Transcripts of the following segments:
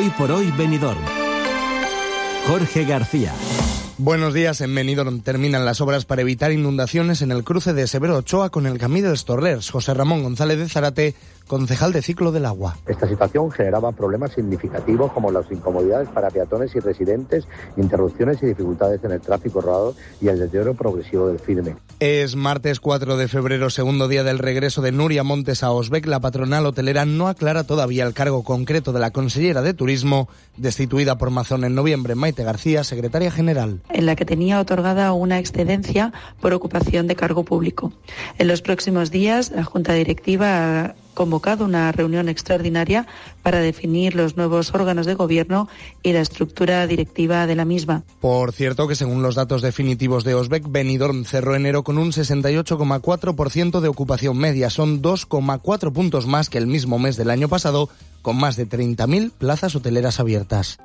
Hoy por hoy Benidorm. Jorge García. Buenos días. En Benidorm terminan las obras para evitar inundaciones en el cruce de Severo Ochoa con el Camí dels Torrers. José Ramón González de Zárate, concejal de Ciclo del Agua. Esta situación generaba problemas significativos como las incomodidades para peatones y residentes, interrupciones y dificultades en el tráfico rodado y el deterioro progresivo del firme. Es martes 4 de febrero, segundo día del regreso de Nuria Montes a Osbec. La patronal hotelera no aclara todavía el cargo concreto de la consellera de Turismo, destituida por Mazón en noviembre. Maite García, secretaria general. En la que tenía otorgada una excedencia por ocupación de cargo público. En los próximos días, la Junta Directiva ha convocado una reunión extraordinaria para definir los nuevos órganos de gobierno y la estructura directiva de la misma. Por cierto, que según los datos definitivos de Osbec, Benidorm cerró enero con un 68,4% de ocupación media. Son 2,4 puntos más que el mismo mes del año pasado, con más de 30.000 plazas hoteleras abiertas.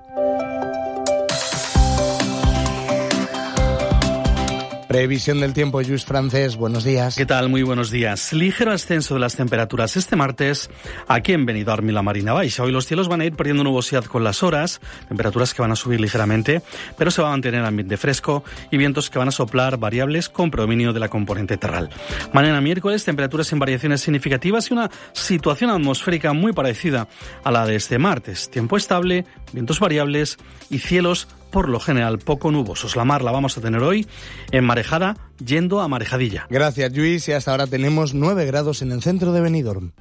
Previsión del tiempo, Lluís Francés, buenos días. ¿Qué tal? Muy buenos días. Ligero ascenso de las temperaturas este martes aquí en Benidorm y la Marina Baixa. Hoy los cielos van a ir perdiendo nubosidad con las horas, temperaturas que van a subir ligeramente, pero se va a mantener ambiente fresco y vientos que van a soplar variables con predominio de la componente terral. Mañana miércoles, temperaturas sin variaciones significativas y una situación atmosférica muy parecida a la de este martes. Tiempo estable, vientos variables y cielos por lo general poco nubosos. La mar la vamos a tener hoy en marejada, yendo a marejadilla. Gracias, Lluís. Y hasta ahora tenemos 9 grados en el centro de Benidorm.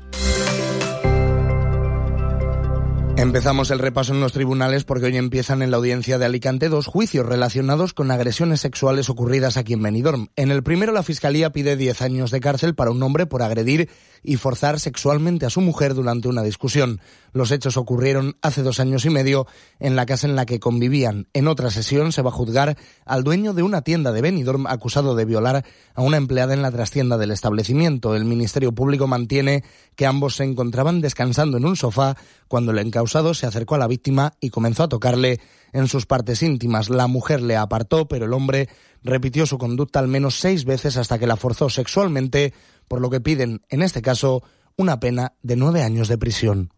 Empezamos el repaso en los tribunales porque hoy empiezan en la audiencia de Alicante 2 juicios relacionados con agresiones sexuales ocurridas aquí en Benidorm. En el primero, la Fiscalía pide 10 años de cárcel para un hombre por agredir y forzar sexualmente a su mujer durante una discusión. Los hechos ocurrieron hace 2 años y medio en la casa en la que convivían. En otra sesión se va a juzgar al dueño de una tienda de Benidorm acusado de violar a una empleada en la trastienda del establecimiento. El Ministerio Público mantiene que ambos se encontraban descansando en un sofá cuando el encausado se acercó a la víctima y comenzó a tocarle en sus partes íntimas. La mujer le apartó, pero el hombre repitió su conducta al menos 6 veces hasta que la forzó sexualmente, por lo que piden, en este caso, una pena de 9 años de prisión.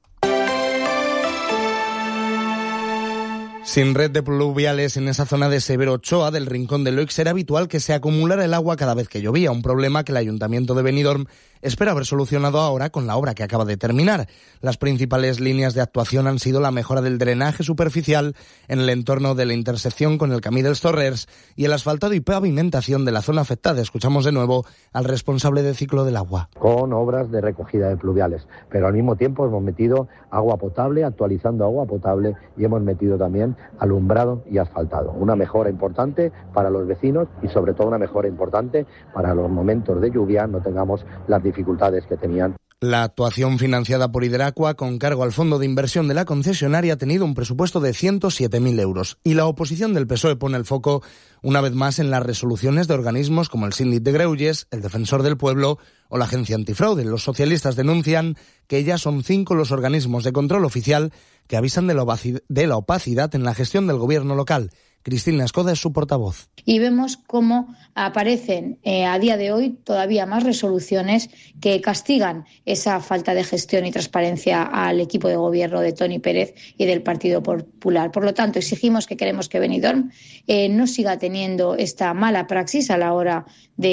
Sin red de pluviales en esa zona de Severo Ochoa, del Rincón de Loix, era habitual que se acumulara el agua cada vez que llovía, un problema que el Ayuntamiento de Benidorm espera haber solucionado ahora con la obra que acaba de terminar. Las principales líneas de actuación han sido la mejora del drenaje superficial en el entorno de la intersección con el Camí dels Torrers y el asfaltado y pavimentación de la zona afectada. Escuchamos de nuevo al responsable de Ciclo del Agua. Con obras de recogida de pluviales, pero al mismo tiempo hemos metido agua potable, actualizando agua potable, y hemos metido también alumbrado y asfaltado. Una mejora importante para los vecinos y sobre todo una mejora importante para los momentos de lluvia no tengamos las dificultades que tenían. La actuación financiada por Hidracua con cargo al fondo de inversión de la concesionaria ha tenido un presupuesto de 107.000 euros y la oposición del PSOE pone el foco una vez más en las resoluciones de organismos como el Síndic de Greuges, el Defensor del Pueblo o la Agencia Antifraude. Los socialistas denuncian que ya son 5 los organismos de control oficial que avisan de la opacidad en la gestión del gobierno local. Cristina Escoda es su portavoz. Y vemos cómo aparecen a día de hoy todavía más resoluciones que castigan esa falta de gestión y transparencia al equipo de gobierno de Toni Pérez y del Partido Popular. Por lo tanto, exigimos que queremos que Benidorm no siga teniendo esta mala praxis a la hora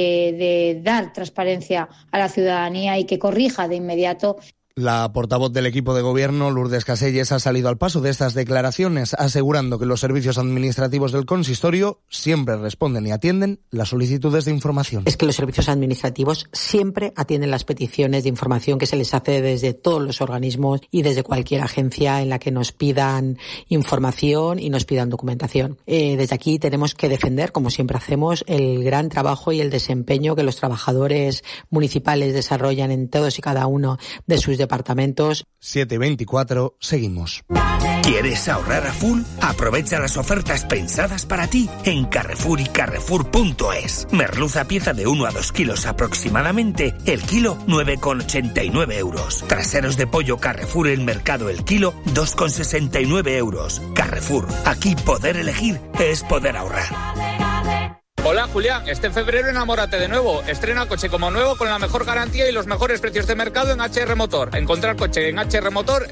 de dar transparencia a la ciudadanía y que corrija de inmediato. La portavoz del equipo de gobierno, Lourdes Caselles, ha salido al paso de estas declaraciones, asegurando que los servicios administrativos del consistorio siempre responden y atienden las solicitudes de información. Es que los servicios administrativos siempre atienden las peticiones de información que se les hace desde todos los organismos y desde cualquier agencia en la que nos pidan información y nos pidan documentación. Desde aquí tenemos que defender, como siempre hacemos, el gran trabajo y el desempeño que los trabajadores municipales desarrollan en todos y cada uno de sus departamentos. 7:24, seguimos. ¿Quieres ahorrar a full? Aprovecha las ofertas pensadas para ti en Carrefour y Carrefour.es. Merluza pieza de 1 a 2 kilos aproximadamente, el kilo 9,89 euros. Traseros de pollo Carrefour el mercado el kilo 2,69 euros. Carrefour, aquí poder elegir es poder ahorrar. Hola Julián, este febrero enamórate de nuevo. Estrena coche como nuevo con la mejor garantía y los mejores precios de mercado en HR Motor. Encontrar coche en HR Motor